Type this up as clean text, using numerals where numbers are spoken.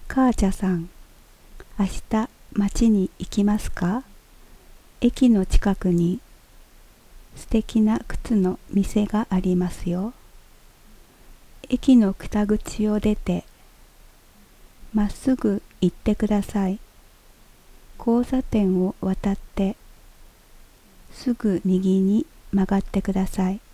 母ちゃさん、明日町に行きますか？駅の近くに素敵な靴の店がありますよ。駅の北口を出て、まっすぐ行ってください。交差点を渡って、すぐ右に曲がってください。